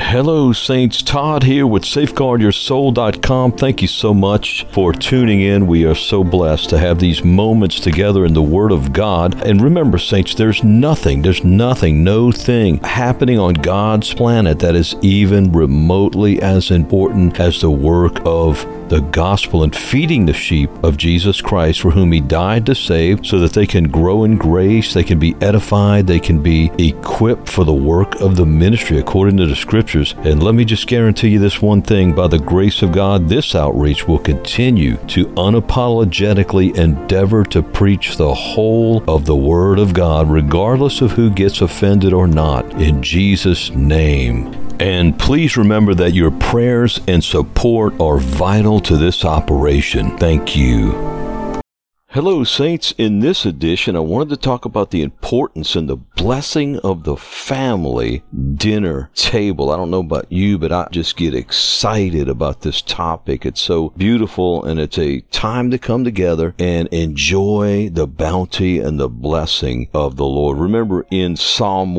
Hello, Saints. Todd here with SafeGuardYourSoul.com. Thank you so much for tuning in. We are so blessed to have these moments together in the Word of God. And remember, Saints, there's nothing, no thing happening on God's planet that is even remotely as important as the work of the gospel and feeding the sheep of Jesus Christ, for whom He died to save, so that they can grow in grace, they can be edified, they can be equipped for the work of the ministry according to the Scriptures. And let me just guarantee you this one thing: by the grace of God, this outreach will continue to unapologetically endeavor to preach the whole of the Word of God, regardless of who gets offended or not, in Jesus' name. And please remember that your prayers and support are vital to this operation. Thank you. Hello, Saints. In this edition, I wanted to talk about the importance and the blessing of the family dinner table. I don't know about you, but I just get excited about this topic. It's so beautiful, and it's a time to come together and enjoy the bounty and the blessing of the Lord. Remember in Psalm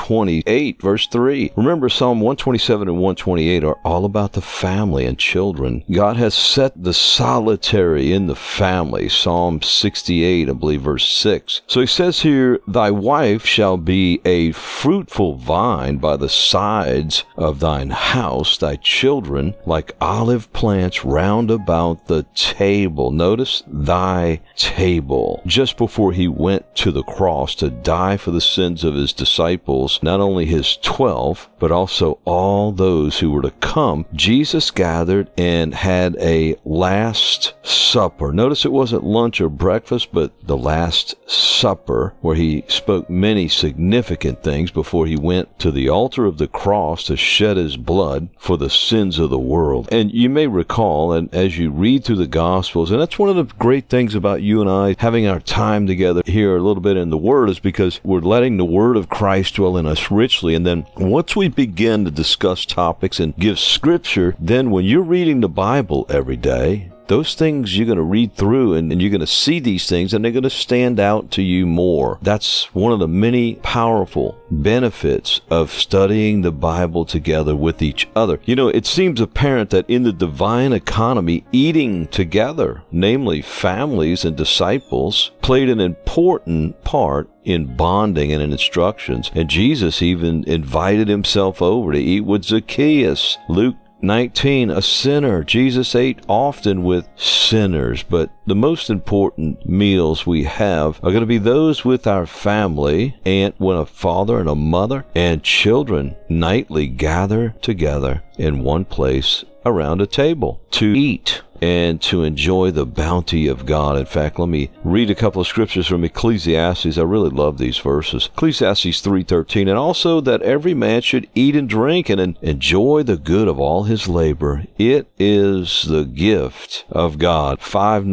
128, verse 3, remember Psalm 127 and 128 are all about the family and children. God has set the solitary in the family. Psalm 68, I believe, verse 6. So He says here, "Thy wife shall be a fruitful vine by the sides of thine house, thy children like olive plants round about the table." Notice, thy table. Just before He went to the cross to die for the sins of His disciples, not only His 12, but also all those who were to come, Jesus gathered and had a Last Supper. Notice it wasn't lunch or breakfast, but the Last Supper, where He spoke many significant things before He went to the altar of the cross to shed His blood for the sins of the world. And you may recall, and as you read through the Gospels, and that's one of the great things about you and I having our time together here a little bit in the Word, is because we're letting the Word of Christ dwell in us richly. And then once we begin to discuss topics and give Scripture, then when you're reading the Bible every day, those things you're going to read through and you're going to see these things, and they're going to stand out to you more. That's one of the many powerful benefits of studying the Bible together with each other. You know, it seems apparent that in the divine economy, eating together, namely families and disciples, played an important part in bonding and in instructions. And Jesus even invited Himself over to eat with Zacchaeus. Luke 19, a sinner. Jesus ate often with sinners, but the most important meals we have are going to be those with our family, and when a father and a mother and children nightly gather together in one place around a table to eat and to enjoy the bounty of God. In fact, let me read a couple of scriptures from Ecclesiastes. I really love these verses. Ecclesiastes 3:13, "And also that every man should eat and drink and enjoy the good of all his labor. It is the gift of God."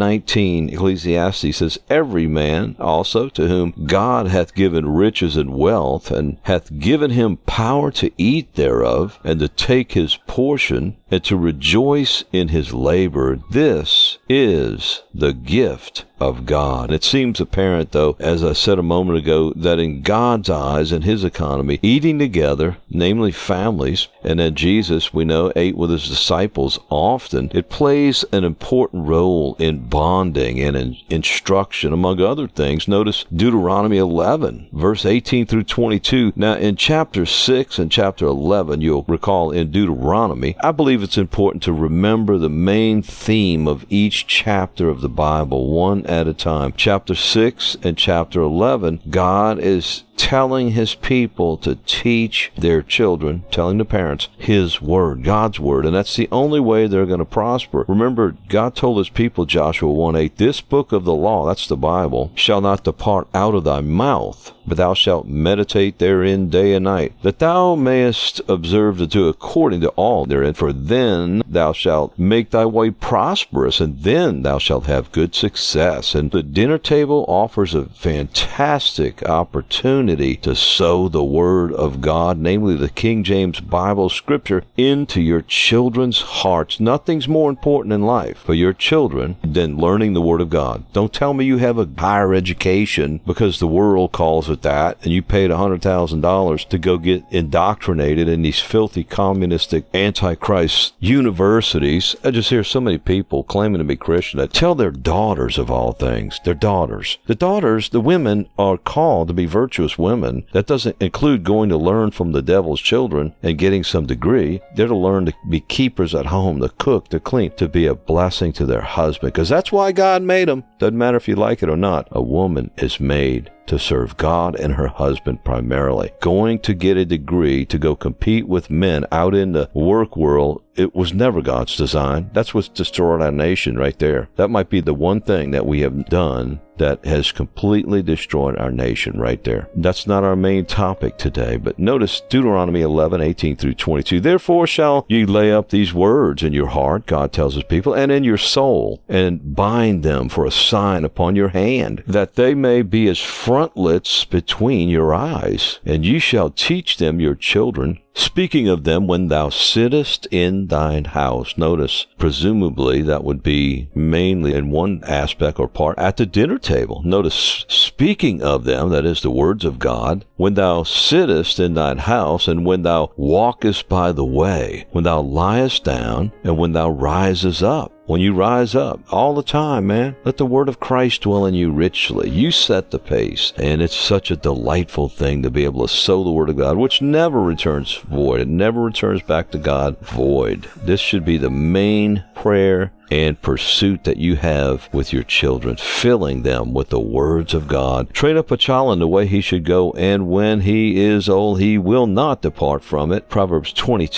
5:19, Ecclesiastes says, "Every man also to whom God hath given riches and wealth, and hath given him power to eat thereof, and to take his portion, and to rejoice in his labor. This is the gift of God." It seems apparent, though, as I said a moment ago, that in God's eyes and His economy, eating together, namely families, and then Jesus, we know, ate with His disciples often, it plays an important role in bonding and in instruction, among other things. Notice Deuteronomy 11, verse 18 through 22. Now, in chapter 6 and chapter 11, you'll recall in Deuteronomy, I believe it's important to remember the main theme of each chapter of the Bible, one at a time. Chapter 6 and chapter 11, God is telling His people to teach their children, telling the parents, His Word, God's Word, and that's the only way they're going to prosper. Remember, God told His people, Joshua 1:8, "This book of the law," that's the Bible, "shall not depart out of thy mouth, but thou shalt meditate therein day and night, that thou mayest observe to do according to all therein, for then thou shalt make thy way prosperous, and then thou shalt have good success." And the dinner table offers a fantastic opportunity opportunity to sow the Word of God, namely the King James Bible Scripture, into your children's hearts. Nothing's more important in life for your children than learning the Word of God. Don't tell me you have a higher education because the world calls it that, and you paid $100,000 to go get indoctrinated in these filthy communistic antichrist universities. I just hear so many people claiming to be Christian that tell their daughters, of all things, their daughters. The women are called to be virtuous women. That doesn't include going to learn from the devil's children and getting some degree. They're to learn to be keepers at home, to cook, to clean, to be a blessing to their husband, because that's why God made them. Doesn't matter if you like it or not. A woman is made to serve God and her husband primarily. Going to get a degree to go compete with men out in the work world, it was never God's design. That's what's destroyed our nation right there. That might be the one thing that we have done that has completely destroyed our nation right there. That's not our main topic today, but notice Deuteronomy 11:18-22. Therefore shall ye lay up these words in your heart, God tells his people, and in your soul, and bind them for a sign upon your hand, that they may be as frontlets between your eyes. And ye shall teach them your children, speaking of them when thou sittest in thine house. Notice, presumably that would be mainly in one aspect or part at the dinner table. Notice, speaking of them, that is the words of God, when thou sittest in thine house, and when thou walkest by the way, when thou liest down, and when thou risest up. When you rise up, all the time, man, let the word of Christ dwell in you richly. You set the pace, and it's such a delightful thing to be able to sow the word of God, which never returns void. It never returns back to God void. This should be the main prayer and pursuit that you have with your children, filling them with the words of God. Train up a child in the way he should go, and when he is old, he will not depart from it. Proverbs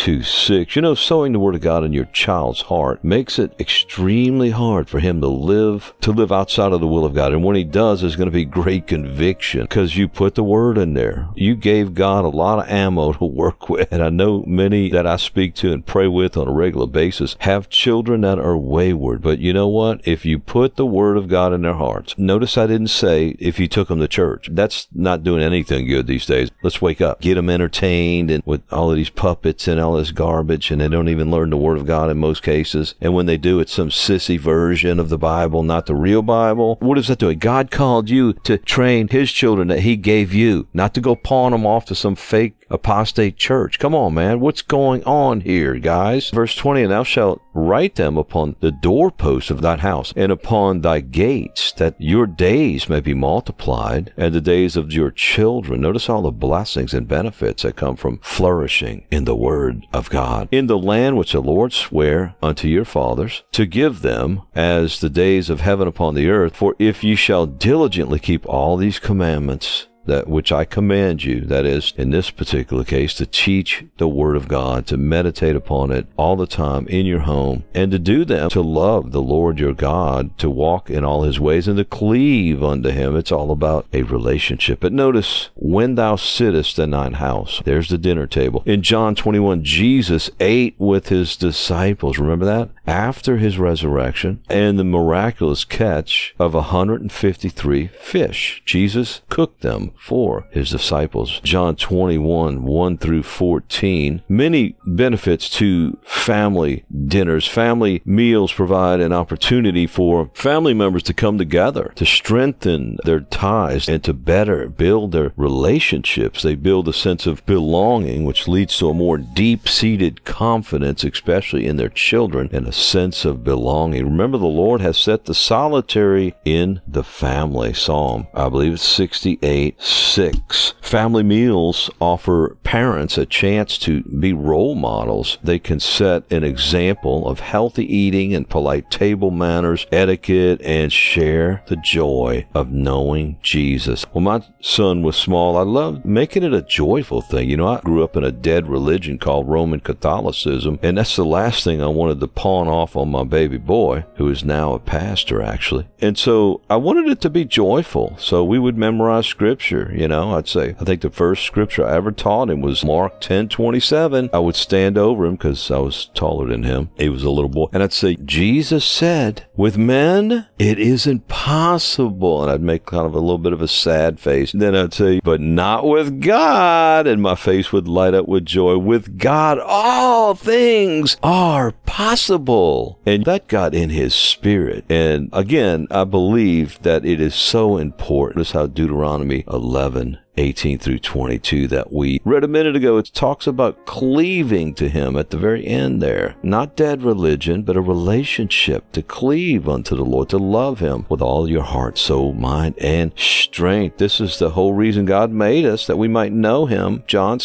22:6. You know, sowing the word of God in your child's heart makes it extremely hard for him to live outside of the will of God. And when he does, there's going to be great conviction because you put the word in there. You gave God a lot of ammo to work with. And I know many that I speak to and pray with on a regular basis have children that are wayward. But you know what? If you put the word of God in their hearts, notice I didn't say if you took them to church. That's not doing anything good these days. Let's wake up. Get them entertained and with all of these puppets and all this garbage, and they don't even learn the word of God in most cases. And when they do, it's some sissy version of the Bible, not the real Bible. What is that doing? God called you to train his children that he gave you, not to go pawn them off to some fake apostate church. Come on, man. What's going on here, guys? Verse 20, and thou shalt write them upon the doorposts of thine house and upon thy gates, that your days may be multiplied, and the days of your children. Notice all the blessings and benefits that come from flourishing in the word of God. In the land which the Lord sware unto your fathers to give them as the days of heaven upon the earth. For if ye shall diligently keep all these commandments, that which I command you, that is, in this particular case, to teach the word of God, to meditate upon it all the time in your home, and to do them, to love the Lord your God, to walk in all his ways, and to cleave unto him. It's all about a relationship. But notice, when thou sittest in thine house, there's the dinner table. In John 21, Jesus ate with his disciples. Remember that? After his resurrection and the miraculous catch of 153 fish. Jesus cooked them for his disciples. John 21, 1-14. Many benefits to family dinners. Family meals provide an opportunity for family members to come together, to strengthen their ties, and to better build their relationships. They build a sense of belonging, which leads to a more deep-seated confidence, especially in their children, and a sense of belonging. Remember, the Lord has set the solitary in the family. Psalm, I believe it's 68:6. Family meals offer parents a chance to be role models. They can set an example of healthy eating and polite table manners, etiquette, and share the joy of knowing Jesus. When my son was small, I loved making it a joyful thing. You know, I grew up in a dead religion called Roman Catholicism, and that's the last thing I wanted to pawn off on my baby boy, who is now a pastor, actually. And so I wanted it to be joyful. So we would memorize scripture Scripture. I'd say, I think the first Scripture I ever taught him was Mark 10:27. I would stand over him because I was taller than him. He was a little boy. And I'd say, Jesus said, with men, it is impossible. And I'd make kind of a little bit of a sad face. And then I'd say, but not with God. And my face would light up with joy. With God, all things are possible. And that got in his spirit. And again, I believe that it is so important. That's how Deuteronomy 11:18-22 that we read a minute ago, it talks about cleaving to him at the very end there. Not dead religion, but a relationship to cleave unto the Lord, to love him with all your heart, soul, mind, and strength. This is the whole reason God made us, that we might know him. John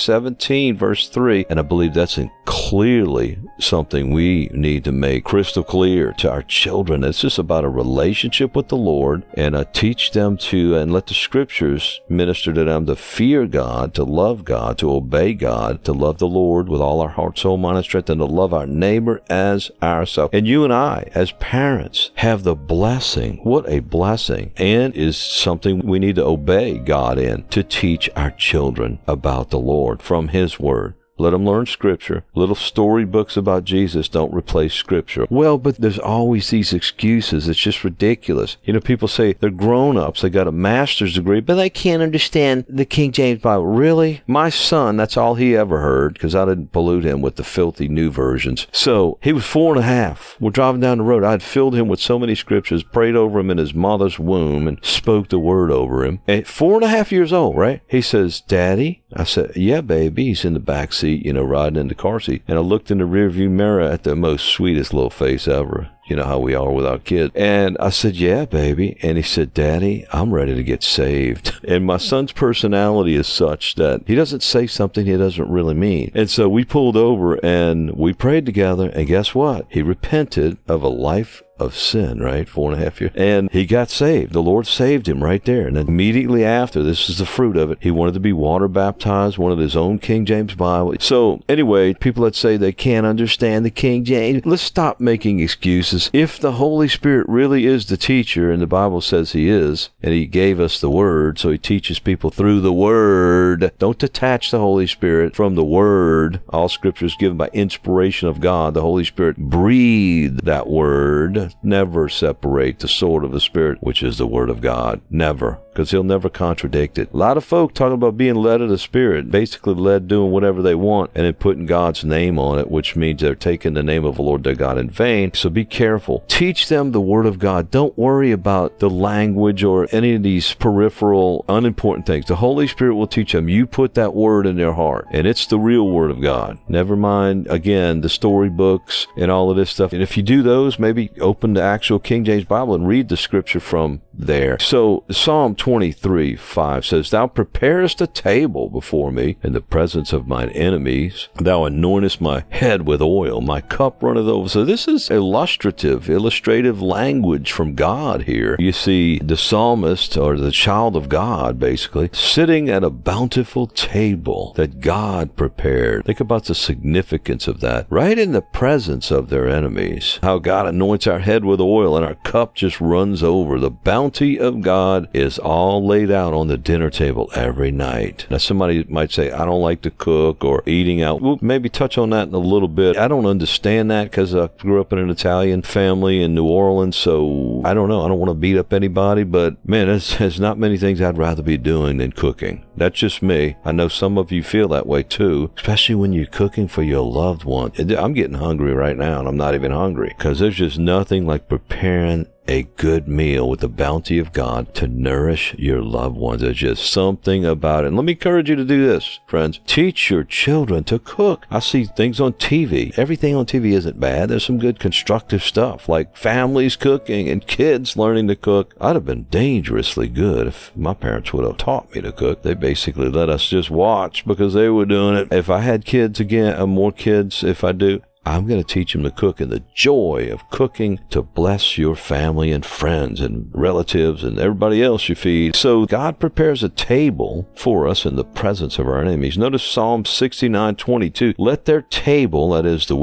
17:3. And I believe that's clearly something we need to make crystal clear to our children. It's just about a relationship with the Lord, and teach them to, and let the Scriptures minister to them to fear God, to love God, to obey God, to love the Lord with all our heart, soul, mind, and strength, and to love our neighbor as ourselves. And you and I, as parents, have the blessing. What a blessing. And is something we need to obey God in, to teach our children about the Lord from his word. Let them learn Scripture. Little storybooks about Jesus don't replace Scripture. Well, but there's always these excuses. It's just ridiculous. People say they're grown-ups. They got a master's degree, but they can't understand the King James Bible. Really? My son, that's all he ever heard, because I didn't pollute him with the filthy new versions. So he was 4.5. We're driving down the road. I had filled him with so many Scriptures, prayed over him in his mother's womb, and spoke the word over him. At 4.5 years old, right? He says, Daddy? I said, yeah, baby. He's in the back seat, riding in the car seat. And I looked in the rearview mirror at the most sweetest little face ever. You know how we are with our kids. And I said, yeah, baby. And he said, Daddy, I'm ready to get saved. And my son's personality is such that he doesn't say something he doesn't really mean. And so we pulled over and we prayed together. And guess what? He repented of a life of sin, right? 4.5 years. And he got saved. The Lord saved him right there. And then immediately after, this is the fruit of it, he wanted to be water baptized, wanted his own King James Bible. So anyway, people that say they can't understand the King James, let's stop making excuses. If the Holy Spirit really is the teacher, and the Bible says he is, and he gave us the Word, so he teaches people through the Word. Don't detach the Holy Spirit from the Word. All Scripture is given by inspiration of God. The Holy Spirit breathed that Word. Never separate the sword of the Spirit, which is the Word of God. Never. Because he'll never contradict it. A lot of folk talking about being led of the Spirit, basically led doing whatever they want, and then putting God's name on it, which means they're taking the name of the Lord their God in vain. So be careful. Teach them the Word of God. Don't worry about the language or any of these peripheral, unimportant things. The Holy Spirit will teach them. You put that Word in their heart, and it's the real Word of God. Never mind, again, the storybooks and all of this stuff. And if you do those, maybe open the actual King James Bible and read the Scripture from there. So Psalm 23:5 says, Thou preparest a table before me in the presence of mine enemies. Thou anointest my head with oil. My cup runneth over. So this is illustrative language from God here. You see the psalmist, or the child of God, basically, sitting at a bountiful table that God prepared. Think about the significance of that. Right in the presence of their enemies. How God anoints our head with oil and our cup just runs over. The bounty of God is all laid out on the dinner table every night. Now somebody might say, I don't like to cook or eating out. We'll maybe touch on that in a little bit. I don't understand that because I grew up in an Italian family in New Orleans, so I don't know. I don't want to beat up anybody, but man, there's not many things I'd rather be doing than cooking. That's just me. I know some of you feel that way too, especially when you're cooking for your loved one. I'm getting hungry right now, and I'm not even hungry because there's just nothing like preparing a good meal with the bounty of God to nourish your loved ones. There's just something about it. And let me encourage you to do this, friends. Teach your children to cook. I see things on TV. Everything on TV isn't bad. There's some good constructive stuff, like families cooking and kids learning to cook. I'd have been dangerously good if my parents would have taught me to cook. They basically let us just watch because they were doing it. If I had kids again, more kids, if I do, I'm going to teach them to cook, and the joy of cooking to bless your family and friends and relatives and everybody else you feed. So God prepares a table for us in the presence of our enemies. Notice Psalm 69:22. Let their table, that is the wicked,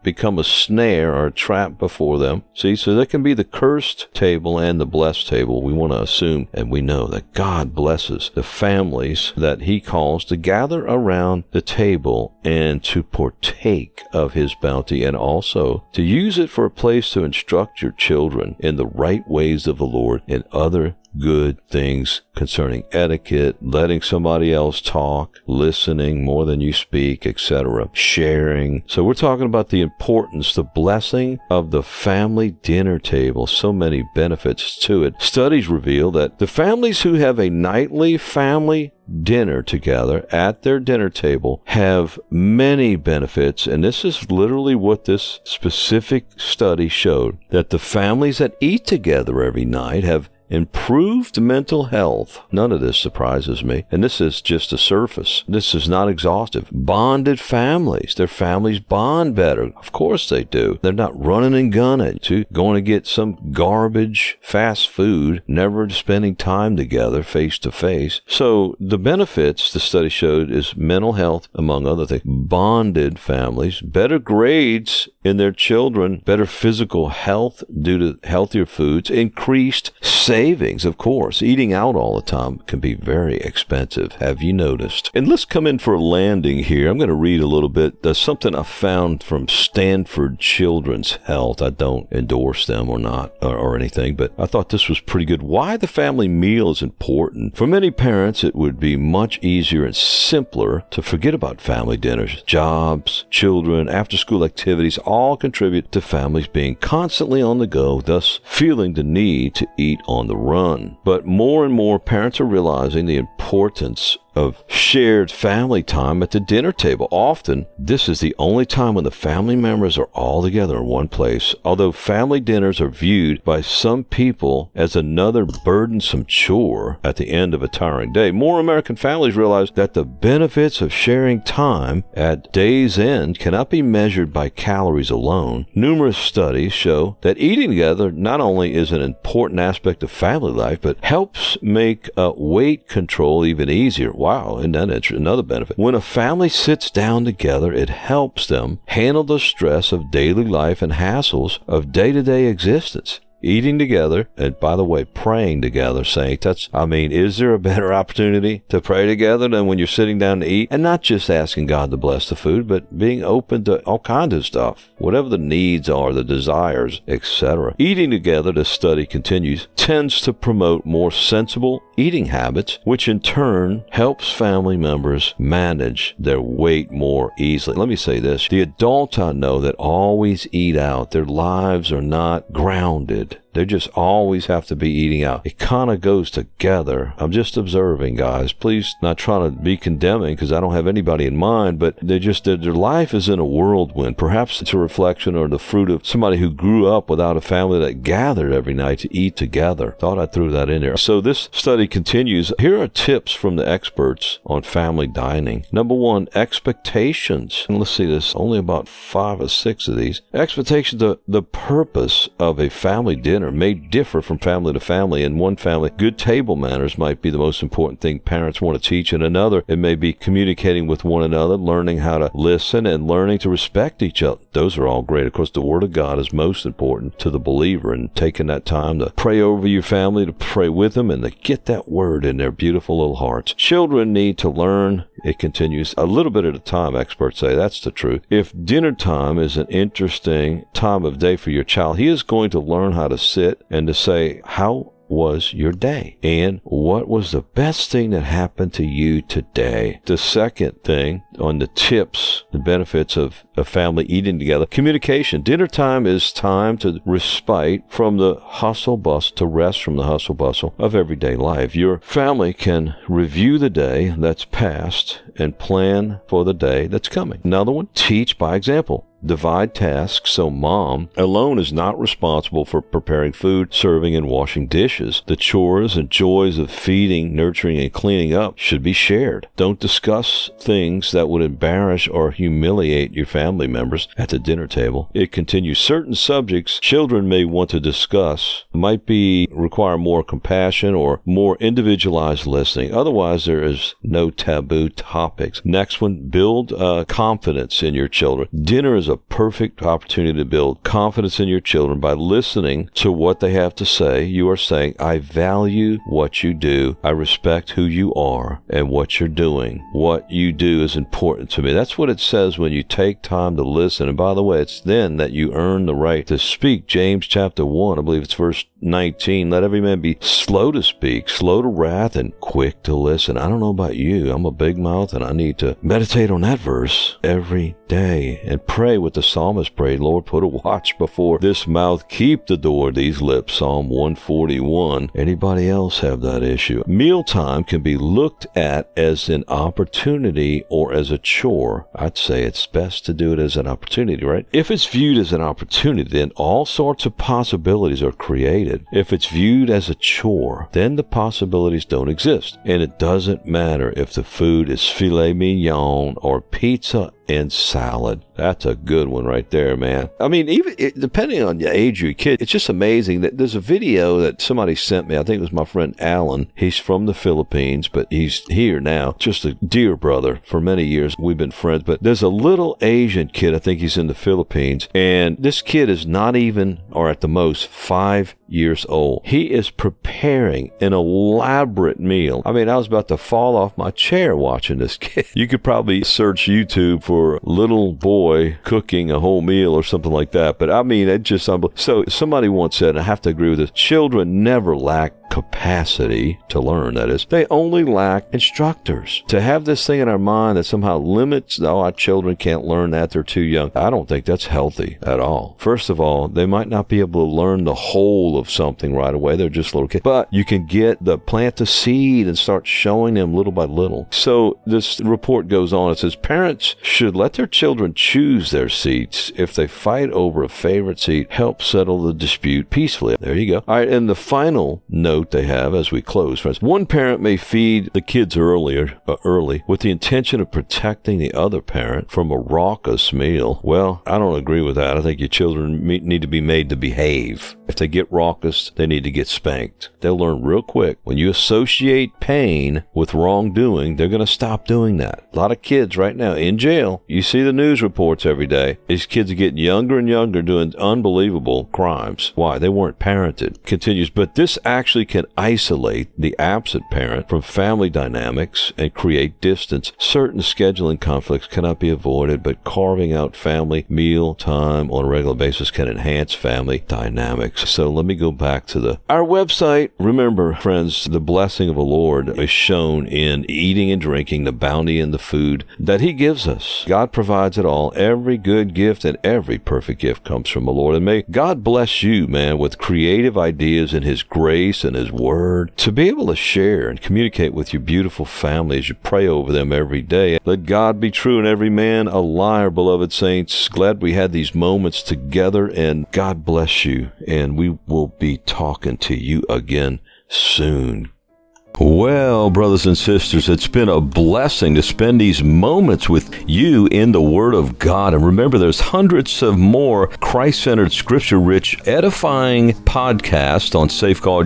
become a snare or a trap before them. See, so there can be the cursed table and the blessed table. We want to assume and we know that God blesses the families that he calls to gather around the table and to partake of his bounty, and also to use it for a place to instruct your children in the right ways of the Lord and other good things concerning etiquette, letting somebody else talk, listening more than you speak, etc., sharing. So we're talking about the importance, the blessing of the family dinner table. So many benefits to it. Studies reveal that the families who have a nightly family dinner together at their dinner table have many benefits, and this is literally what this specific study showed, that the families that eat together every night have improved mental health. None of this surprises me. And this is just the surface. This is not exhaustive. Bonded families. Their families bond better. Of course they do. They're not running and gunning to going to get some garbage fast food, never spending time together face to face. So the benefits, the study showed, is mental health, among other things. Bonded families, better grades in their children, better physical health due to healthier foods, increased savings, of course. Eating out all the time can be very expensive. Have you noticed? And let's come in for a landing here. I'm going to read a little bit. There's something I found from Stanford Children's Health. I don't endorse them or not or anything, but I thought this was pretty good. Why the family meal is important. For many parents, it would be much easier and simpler to forget about family dinners. Jobs, children, after-school activities all contribute to families being constantly on the go, thus feeling the need to eat on the run. But more and more parents are realizing the importance of shared family time at the dinner table. Often, this is the only time when the family members are all together in one place. Although family dinners are viewed by some people as another burdensome chore at the end of a tiring day, more American families realize that the benefits of sharing time at day's end cannot be measured by calories alone. Numerous studies show that eating together not only is an important aspect of family life, but helps make weight control even easier. Wow, isn't that another benefit? When a family sits down together, it helps them handle the stress of daily life and hassles of day-to-day existence. Eating together, and by the way, praying together, saints. Is there a better opportunity to pray together than when you're sitting down to eat? And not just asking God to bless the food, but being open to all kinds of stuff, whatever the needs are, the desires, etc. Eating together, the study continues, tends to promote more sensible eating habits, which in turn helps family members manage their weight more easily. Let me say this. The adults I know that always eat out, their lives are not grounded. They just always have to be eating out. It kind of goes together. I'm just observing, guys. Please not trying to be condemning because I don't have anybody in mind, but their life is in a whirlwind. Perhaps it's a reflection or the fruit of somebody who grew up without a family that gathered every night to eat together. Thought I threw that in there. So this study continues. Here are tips from the experts on family dining. Number one, expectations. And let's see, there's only about 5 or 6 of these. Expectations, the purpose of a family dinner may differ from family to family. In one family, good table manners might be the most important thing parents want to teach. In another, it may be communicating with one another, learning how to listen, and learning to respect each other. Those are all great. Of course, the Word of God is most important to the believer, and taking that time to pray over your family, to pray with them, and to get that Word in their beautiful little hearts. Children need to learn, it continues, a little bit at a time, experts say. That's the truth. If dinner time is an interesting time of day for your child, he is going to learn how to sit and to say, how was your day? And what was the best thing that happened to you today? The second thing on the tips, the benefits of a family eating together, communication. Dinner time is time to respite from the hustle bustle, to rest from the hustle bustle of everyday life. Your family can review the day that's passed and plan for the day that's coming. Another one, teach by example. Divide tasks so mom alone is not responsible for preparing food, serving, and washing dishes. The chores and joys of feeding, nurturing, and cleaning up should be shared. Don't discuss things that would embarrass or humiliate your family members at the dinner table. It continues. Certain subjects children may want to discuss might require more compassion or more individualized listening. Otherwise, there is no taboo topics. Next one, build confidence in your children. Dinner is a perfect opportunity to build confidence in your children by listening to what they have to say. You are saying, I value what you do. I respect who you are and what you're doing. What you do is important to me. That's what it says when you take time to listen. And by the way, it's then that you earn the right to speak. James chapter 1, I believe it's verse 19. Let every man be slow to speak, slow to wrath, and quick to listen. I don't know about you. I'm a big mouth, and I need to meditate on that verse every day and pray what the psalmist prayed. Lord, put a watch before this mouth. Keep the door of these lips. Psalm 141. Anybody else have that issue? Mealtime can be looked at as an opportunity or as a chore. I'd say it's best to do it as an opportunity, right? If it's viewed as an opportunity, then all sorts of possibilities are created. If it's viewed as a chore, then the possibilities don't exist. And it doesn't matter if the food is filet mignon or pizza and salad. That's a good one right there, man. I mean, even depending on the age of your kid, it's just amazing that there's a video that somebody sent me. I think it was my friend Alan. He's from the Philippines, but he's here now. Just a dear brother. For many years, we've been friends. But there's a little Asian kid, I think he's in the Philippines, and this kid is not even, or at the most, 5 years old. He is preparing an elaborate meal. I mean, I was about to fall off my chair watching this kid. You could probably search YouTube for little boy cooking a whole meal or something like that. But I mean, it just unbelievable. So somebody once said, and I have to agree with this, children never lack capacity to learn. That is, they only lack instructors. To have this thing in our mind that somehow limits, our children can't learn that, they're too young, I don't think that's healthy at all. First of all, they might not be able to learn the whole of something right away. They're just little kids. But you can plant the seed and start showing them little by little. So this report goes on. It says parents should let their children choose their seats. If they fight over a favorite seat, help settle the dispute peacefully. There you go. All right, and the final note they have as we close, friends. One parent may feed the kids early with the intention of protecting the other parent from a raucous meal. Well, I don't agree with that. I think your children need to be made to behave. If they get raucous, they need to get spanked. They'll learn real quick. When you associate pain with wrongdoing, they're going to stop doing that. A lot of kids right now in jail. You see the news reports every day. These kids are getting younger and younger doing unbelievable crimes. Why? They weren't parented. Continues, but this actually can isolate the absent parent from family dynamics and create distance. Certain scheduling conflicts cannot be avoided, but carving out family meal time on a regular basis can enhance family dynamics. So let me go back to our website. Remember, friends, the blessing of the Lord is shown in eating and drinking, the bounty in the food that He gives us. God provides it all. Every good gift and every perfect gift comes from the Lord. And may God bless you, man, with creative ideas in His grace and His Word to be able to share and communicate with your beautiful family as you pray over them every day. Let God be true and every man a liar, beloved saints. Glad we had these moments together, and God bless you. And we will be talking to you again soon. Well, brothers and sisters, it's been a blessing to spend these moments with you in the Word of God. And remember, there's hundreds of more Christ-centered, scripture-rich, edifying podcasts on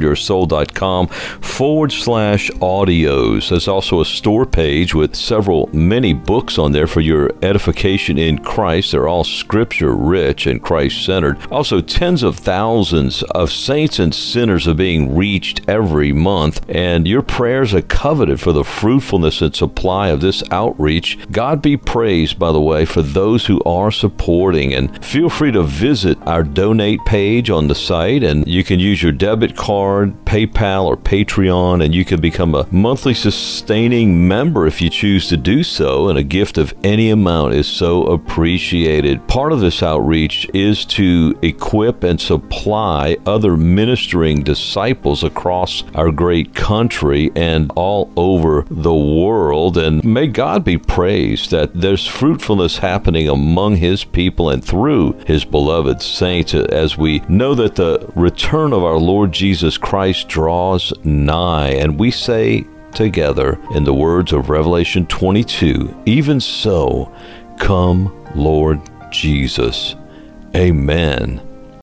safeguardyoursoul.com/audios. There's also a store page with many books on there for your edification in Christ. They're all scripture-rich and Christ-centered. Also, tens of thousands of saints and sinners are being reached every month, and your prayers are coveted for the fruitfulness and supply of this outreach. God be praised, by the way, for those who are supporting. And feel free to visit our donate page on the site, and you can use your debit card, PayPal, or Patreon, and you can become a monthly sustaining member if you choose to do so, and a gift of any amount is so appreciated. Part of this outreach is to equip and supply other ministering disciples across our great country and all over the world. And may God be praised that there's fruitfulness happening among His people and through His beloved saints, as we know that the return of our Lord Jesus Christ draws nigh. And we say together in the words of Revelation 22, even so, come, Lord Jesus. Amen